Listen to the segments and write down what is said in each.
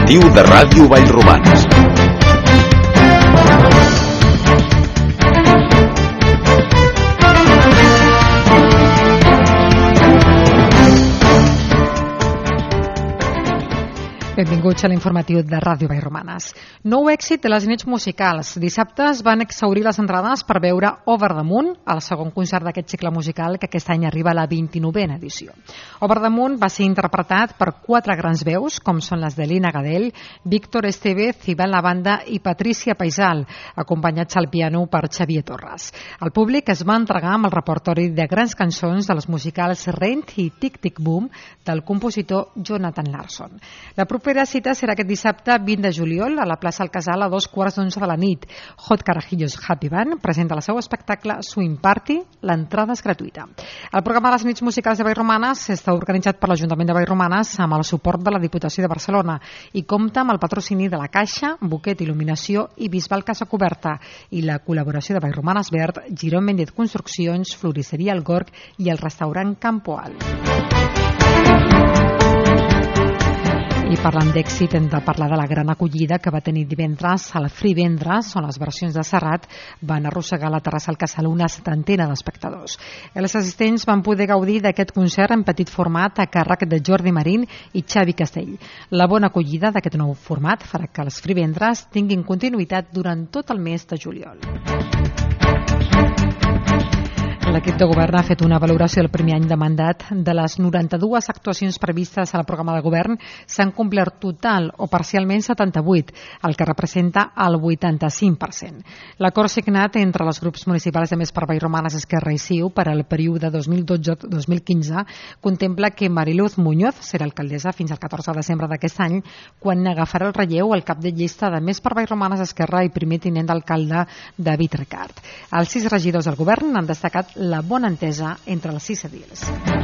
informatiu de Ràdio Vallromanes. Benvinguts a l'informatiu de Ràdio Vallromanes. Nou èxit de les nits musicals. Dissabte es van exhaurir les entrades per veure Over the Moon, el segon concert d'aquest cicle musical que aquest any arriba a la 29a edició. Over the Moon va ser interpretat per 4 grans veus, com són les de Lina Gadell, Víctor Estevez, Iván Lavanda i Patricia Paisal, acompanyats al piano per Xavier Torres. El públic es va entregar amb el repertori de grans cançons dels musicals Rent i Tic Tic Boom del compositor Jonathan Larson. La propera cita serà aquest dissabte 20 de juliol a la plaça El Casal a 2:15 de la nit. Hot Carajillos Happy Band presenta el seu espectacle Swing Party. L'entrada és gratuïta. El programa de les nits musicals de Vallromanes està organitzat per l'Ajuntament de Vallromanes amb el suport de la Diputació de Barcelona i compta amb el patrocini de la Caixa, Buquet Il·luminació i Bisbal Casa Coberta i la col·laboració de Vallromanes Verd, Girón Méndez Construccions, Florisseria El Gorg i el restaurant Campo Alt. I parlant d'èxit hem de parlar de la gran acollida que va tenir divendres al Free Vendres, on les versions de Serrat van arrossegar la terrassa al Casal una 70 d'espectadors. Els assistents van poder gaudir d'aquest concert en petit format a càrrec de Jordi Marín i Xavi Castell. La bona acollida d'aquest nou format farà que els Free Vendres tinguin continuïtat durant tot el mes de juliol. L'equip de govern ha fet una valoració del primer any de mandat. De les 92 actuacions previstes al programa de govern s'han complert total o parcialment 78, el que representa el 85%. L'acord signat entre els grups municipals de Més per Vallromanes, Esquerra i CiU per al període 2012-2015 contempla que Mariluz Muñoz serà alcaldessa fins al 14 de desembre d'aquest any, quan agafarà el relleu al cap de llista de Més per Vallromanes, Esquerra i primer tinent d'alcalde David Ricart. Els 6 regidors del govern han destacat la bona entesa entre els 6 edils.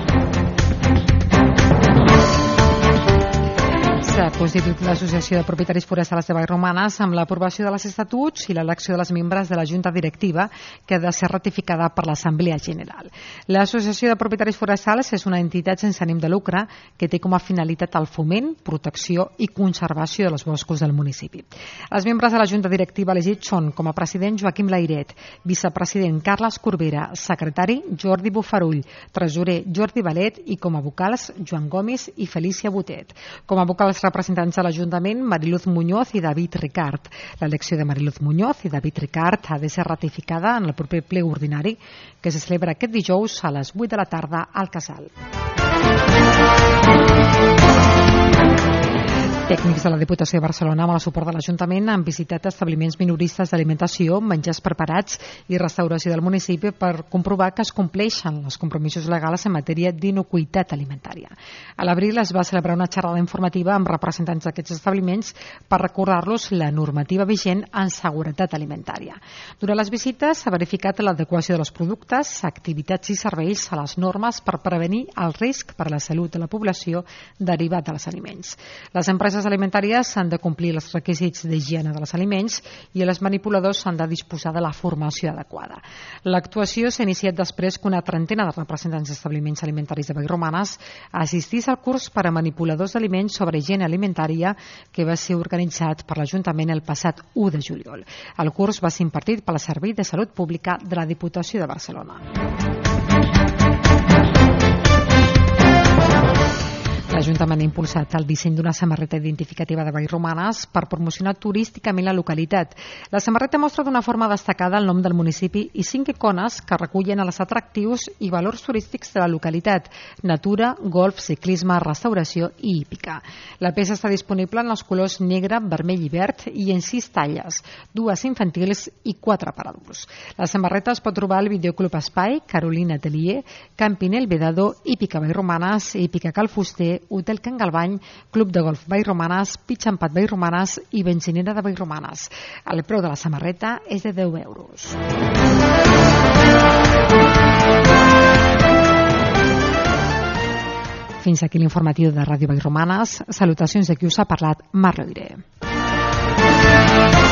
S'ha constituït l'Associació de Propietaris Forestals de Vallromanes amb l'aprovació de les estatuts i l'elecció de les membres de la Junta Directiva, que ha de ser ratificada per l'Assemblea General. L'Associació de Propietaris Forestals és una entitat sense ànim de lucre que té com a finalitat el foment, protecció i conservació dels boscos del municipi. Els membres de la Junta Directiva elegits són com a president Joaquim Lairet, vicepresident Carles Corbera, secretari Jordi Bufarull, tresorer Jordi Valet i com a vocals Joan Gomis i Felícia Botet. Com a vocals representants de l'Ajuntament, Mariluz Muñoz i David Ricart. L'elecció de Mariluz Muñoz i David Ricart ha de ser ratificada en el proper ple ordinari que se celebra aquest dijous a les 8 de la tarda al Casal. Tècnics de la Diputació de Barcelona, amb el suport de l'Ajuntament, han visitat establiments minoristes d'alimentació, menjars preparats i restauració del municipi per comprovar que es compleixen els compromisos legals en matèria d'inocuïtat alimentària. A l'abril es va celebrar una xerrada informativa amb representants d'aquests establiments per recordar-los la normativa vigent en seguretat alimentària. Durant les visites s'ha verificat l'adequació dels productes, activitats i serveis a les normes per prevenir el risc per a la salut de la població derivat dels aliments. Les empreses alimentàries han de complir els requisits d'higiene dels aliments i els manipuladors han de disposar de la formació adequada. L'actuació s'ha iniciat després que una trentena de representants d'establiments alimentaris de Vallromanes assistís al curs per a manipuladors d'aliments sobre higiene alimentària que va ser organitzat per l'Ajuntament el passat 1 de juliol. El curs va ser impartit pel Servei de Salut Pública de la Diputació de Barcelona. L'Ajuntament ha impulsat el disseny d'una samarreta identificativa de Vallromanes per promocionar turísticament la localitat. La samarreta mostra d'una forma destacada el nom del municipi i 5 icones que recullen els atractius i valors turístics de la localitat: natura, golf, ciclisme, restauració i hípica. La peça està disponible en els colors negre, vermell i verd i en 6 talles, 2 infantils i 4 per adults. La samarreta es pot trobar al Videoclub Espai, Carolina Atelier, Campinel Vedado, Hípica Vallromanes, Hípica Cal Fuster, Hotel Can Galvany, Club de Golf Vallromanes, Pitx Empat Vallromanes i Benzinera de Vallromanes. El preu de la samarreta és de 10 euros. Fins aquí l'informatiu de Ràdio Vallromanes. Salutacions de qui us ha parlat, Mar Roire.